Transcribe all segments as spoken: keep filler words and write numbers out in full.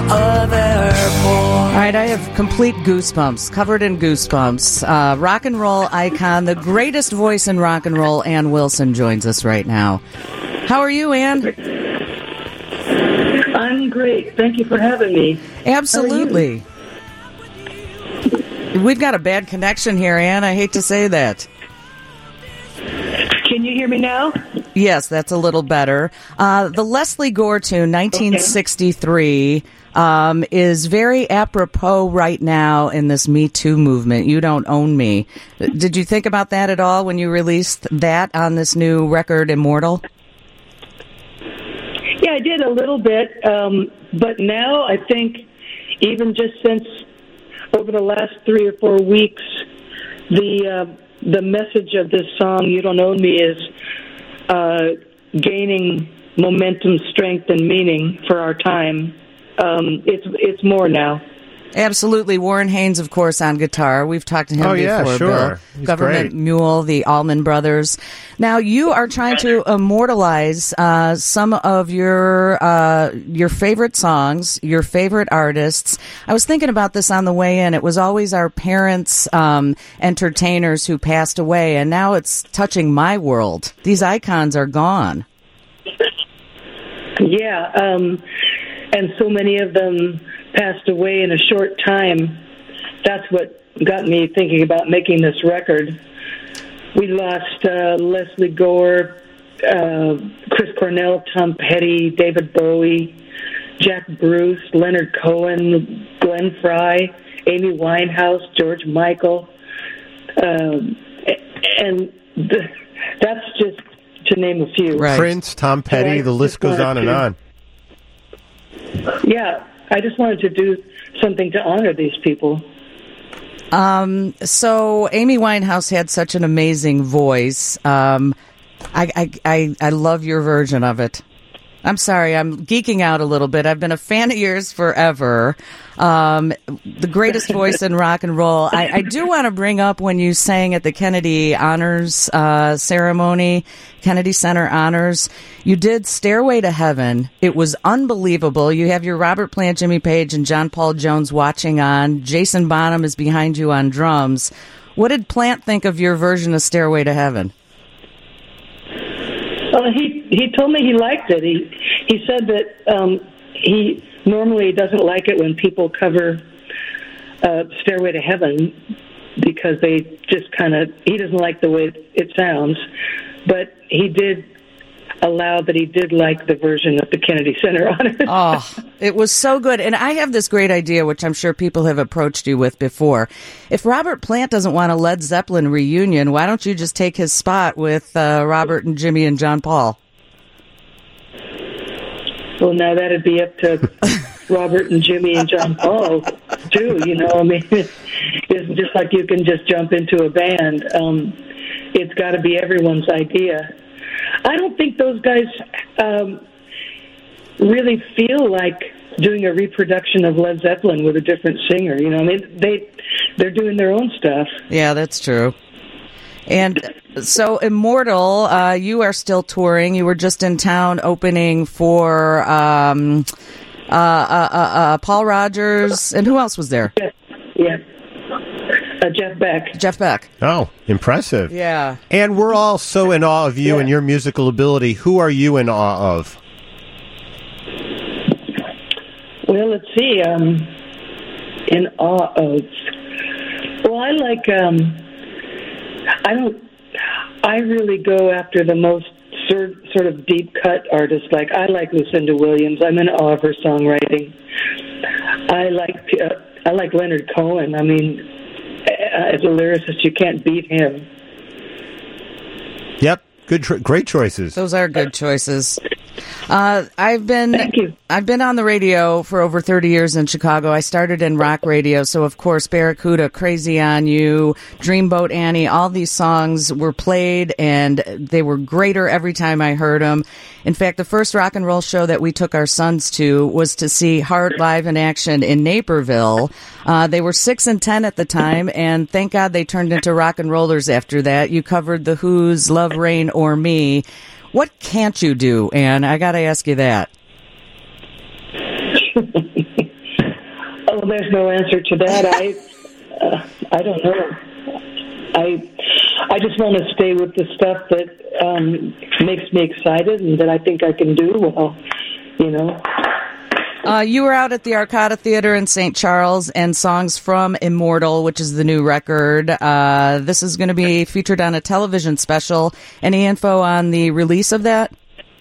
other boy. All right, I have complete goosebumps, covered in goosebumps. Uh, rock and roll icon, the greatest voice in rock and roll, Ann Wilson, joins us right now. How are you, Ann? I'm great. Thank you for having me. Absolutely. We've got a bad connection here, Ann. I hate to say that. Can you hear me now? Yes, that's a little better. Uh, the Leslie Gore tune, nineteen sixty-three, okay. um, is very apropos right now in this Me Too movement. You Don't Own Me. Did you think about that at all when you released that on this new record, Immortal? Yeah, I did a little bit. Um, but now I think even just since over the last three or four weeks, the... Uh, the message of this song, You Don't Own Me, is uh, gaining momentum, strength, and meaning for our time. Um, it's it's more now. Absolutely. Warren Haynes, of course, on guitar. We've talked to him oh, before. Yeah, sure. Bill. He's Government great. Mule, the Allman Brothers. Now, you are trying to immortalize uh, some of your uh, your favorite songs, your favorite artists. I was thinking about this on the way in. It was always our parents' um, entertainers who passed away, and now it's touching my world. These icons are gone. Yeah, um, and so many of them passed away in a short time. That's what got me thinking about making this record. We lost uh, Leslie Gore, uh, Chris Cornell, Tom Petty, David Bowie, Jack Bruce, Leonard Cohen, Glenn Frey, Amy Winehouse, George Michael. Um, and the, that's just to name a few. Right. Prince, Tom Petty, So the list goes on and to, on. Yeah, I just wanted to do something to honor these people. Um, so Amy Winehouse had such an amazing voice. Um, I, I, I, I love your version of it. I'm sorry, I'm geeking out a little bit. I've been a fan of yours forever. Um, the greatest voice in rock and roll. I, I do want to bring up when you sang at the Kennedy Honors uh, ceremony, Kennedy Center Honors. You did Stairway to Heaven. It was unbelievable. You have your Robert Plant, Jimmy Page, and John Paul Jones watching on. Jason Bonham is behind you on drums. What did Plant think of your version of Stairway to Heaven? Well, he he told me he liked it. He he said that um, he normally doesn't like it when people cover uh, "Stairway to Heaven" because they just kind of he doesn't like the way it sounds. But he did allow that he did like the version of the Kennedy Center Honors. Oh, it was so good. And I have this great idea, which I'm sure people have approached you with before. If Robert Plant doesn't want a Led Zeppelin reunion, why don't you just take his spot with uh, Robert and Jimmy and John Paul? Well, now that'd be up to Robert and Jimmy and John Paul, too. You know, I mean, it's just like you can just jump into a band. Um, it's got to be everyone's idea. I don't think those guys um, really feel like doing a reproduction of Led Zeppelin with a different singer. You know, I mean, they they're doing their own stuff. Yeah, that's true. And so, Immortal, uh, you are still touring. You were just in town opening for um, uh, uh, uh, uh, Paul Rogers, and who else was there? Yeah, yeah. Uh, Jeff Beck. Jeff Beck. Oh, impressive. Yeah. And we're all so in awe of you Yeah. and your musical ability. Who are you in awe of? Well, let's see. Um, in awe of. Well, I like. Um, I don't. I really go after the most sort sort of deep cut artists. Like I like Lucinda Williams. I'm in awe of her songwriting. I like. Uh, I like Leonard Cohen. I mean, as a lyricist, you can't beat him. Yep, good, tr- great choices. Those are good choices. Uh, I've been Thank you. I've been on the radio for over thirty years in Chicago. I started in rock radio, so of course Barracuda, Crazy on You, Dreamboat Annie, all these songs were played, and they were greater every time I heard them. In fact, the first rock and roll show that we took our sons to was to see Heart live in action in Naperville. Uh, they were six and ten at the time, and thank God they turned into rock and rollers after that. You covered The Who's Love, Rain, or Me. What can't you do, Ann? I got to ask you that. Well, there's no answer to that. I, uh, I don't know. I, I just want to stay with the stuff that um, makes me excited and that I think I can do well. You know. Uh, you were out at the Arcada Theater in Saint Charles, and songs from Immortal, which is the new record. Uh, this is going to be featured on a television special. Any info on the release of that?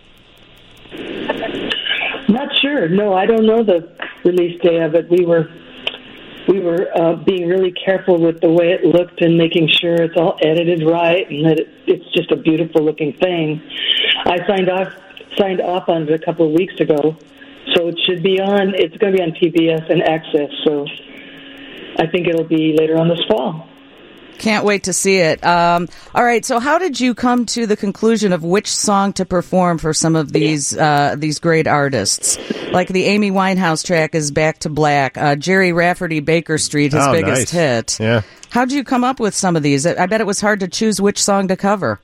Not sure. No, I don't know the release day of it. We were we were uh, being really careful with the way it looked and making sure it's all edited right and that it, it's just a beautiful looking thing. I signed off signed off on it a couple of weeks ago. So it should be on, it's going to be on P B S and Access, so I think it'll be later on this fall. Can't wait to see it. Um, all right, so how did you come to the conclusion of which song to perform for some of these uh, these great artists? Like the Amy Winehouse track is Back to Black, uh, Jerry Rafferty, Baker Street, his oh, biggest nice. hit. Yeah. How did you come up with some of these? I bet it was hard to choose which song to cover.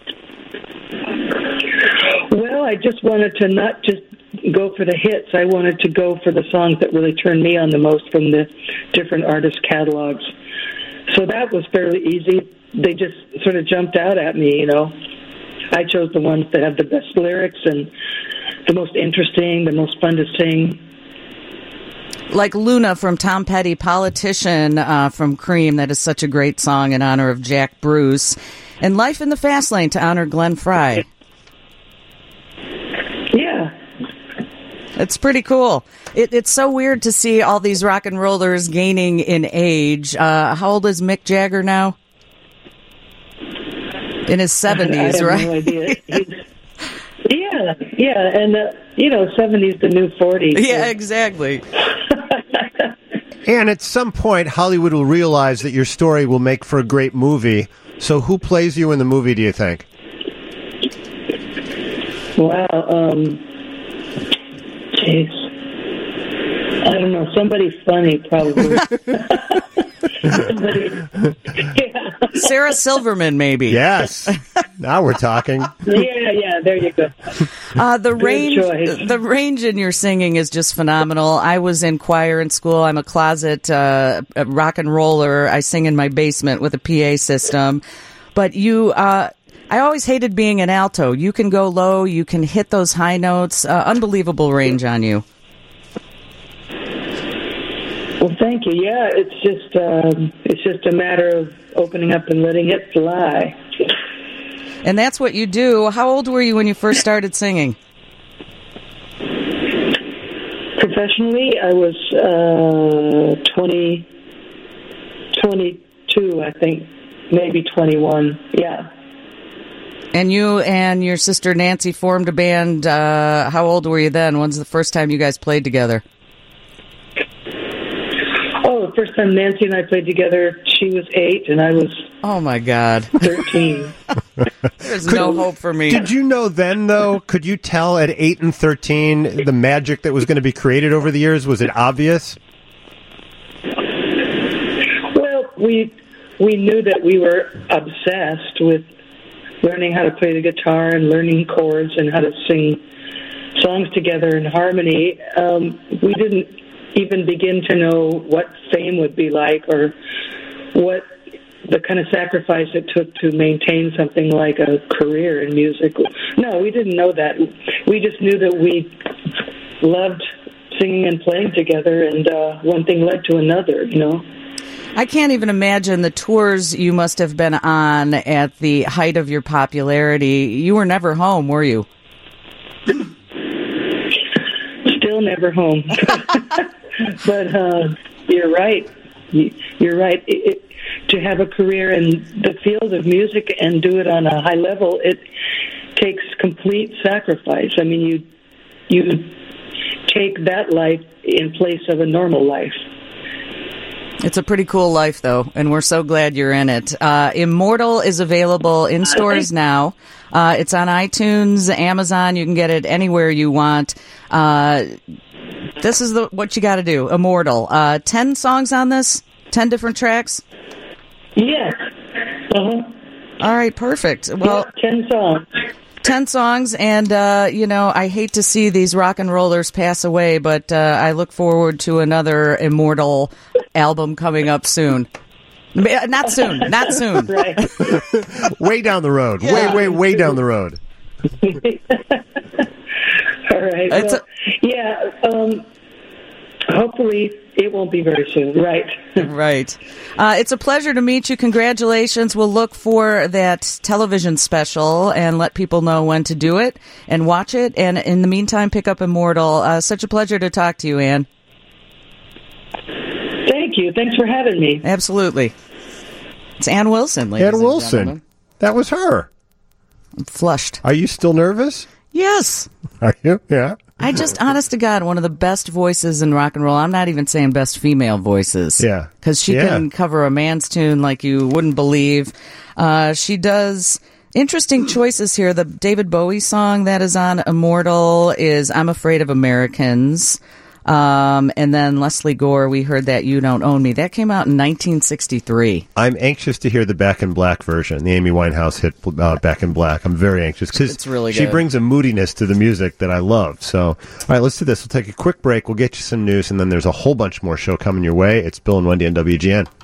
Well, I just wanted to not just go for the hits. I wanted to go for the songs that really turned me on the most from the different artist catalogs. So that was fairly easy. They just sort of jumped out at me, you know. I chose the ones that have the best lyrics and the most interesting, the most fun to sing. Like Luna from Tom Petty, Politician uh, from Cream, that is such a great song in honor of Jack Bruce. And Life in the Fast Lane to honor Glenn Frey. Yeah. It's pretty cool. It, it's so weird to see all these rock and rollers gaining in age. Uh, how old is Mick Jagger now? In his seventies, I have right? No idea. He's, yeah, yeah, and uh, you know, seventies the new forties. Yeah, exactly. And at some point, Hollywood will realize that your story will make for a great movie. So who plays you in the movie, do you think? Wow. Um, jeez. I don't know. Somebody funny, probably. Somebody, yeah. Sarah Silverman, maybe. Yes. Now we're talking. Yeah, yeah. There you go. Uh, the Good range, choice. the range in your singing is just phenomenal. I was in choir in school. I'm a closet uh, rock and roller. I sing in my basement with a P A system. But you, uh, I always hated being an alto. You can go low. You can hit those high notes. Uh, unbelievable range on you. Well, thank you. Yeah, it's just um, it's just a matter of opening up and letting it fly. And that's what you do. How old were you when you first started singing? Professionally, I was uh, twenty, twenty-two, I think, maybe twenty-one. Yeah. And you and your sister Nancy formed a band. Uh, how old were you then? When's the first time you guys played together? Oh, the first time Nancy and I played together, she was eight and I was Oh, my God. thirteen. There's no hope for me. Did you know then, though? Could you tell at eight and thirteen the magic that was going to be created over the years? Was it obvious? Well, we we knew that we were obsessed with learning how to play the guitar and learning chords and how to sing songs together in harmony. Um, we didn't even begin to know what fame would be like or what the kind of sacrifice it took to maintain something like a career in music. No, we didn't know that. We just knew that we loved singing and playing together, and uh, one thing led to another, you know. I can't even imagine the tours you must have been on at the height of your popularity. You were never home, were you? Still never home. But uh, you're right. You're right. It, it, to have a career in the field of music and do it on a high level, it takes complete sacrifice. I mean, you you take that life in place of a normal life. It's a pretty cool life, though, and we're so glad you're in it. Uh, Immortal is available in stores now. Uh, it's on iTunes, Amazon. You can get it anywhere you want. Uh, this is the what you got to do. Immortal. Uh, ten songs on this? Ten different tracks? Yes. Uh-huh. All right, perfect. Well, yeah, ten songs. ten songs, and, uh, you know, I hate to see these rock and rollers pass away, but uh, I look forward to another immortal album coming up soon. Not soon, not soon. Right. Way down the road. Yeah. Way, way, way down the road. All right. It's Well, yeah. Um, hopefully, it won't be very soon. Right. Right. Uh, it's a pleasure to meet you. Congratulations. We'll look for that television special and let people know when to do it and watch it. And in the meantime, pick up Immortal. Uh, such a pleasure to talk to you, Ann. Thank you. Thanks for having me. Absolutely. It's Ann Wilson, ladies Ann and Wilson. gentlemen. That was her. I'm flushed. Are you still nervous? Yes. Are you? Yeah. I just, honest to God, one of the best voices in rock and roll. I'm not even saying best female voices. Yeah. Because she Yeah. can cover a man's tune like you wouldn't believe. Uh, she does interesting choices here. The David Bowie song that is on Immortal is I'm Afraid of Americans. Um, and then Leslie Gore, we heard that You Don't Own Me. That came out in nineteen sixty-three. I'm anxious to hear the Back in Black version, the Amy Winehouse hit uh, Back in Black. I'm very anxious because It's really she good. brings a moodiness to the music that I love. So, all right, let's do this. We'll take a quick break. We'll get you some news, and then there's a whole bunch more show coming your way. It's Bill and Wendy on W G N.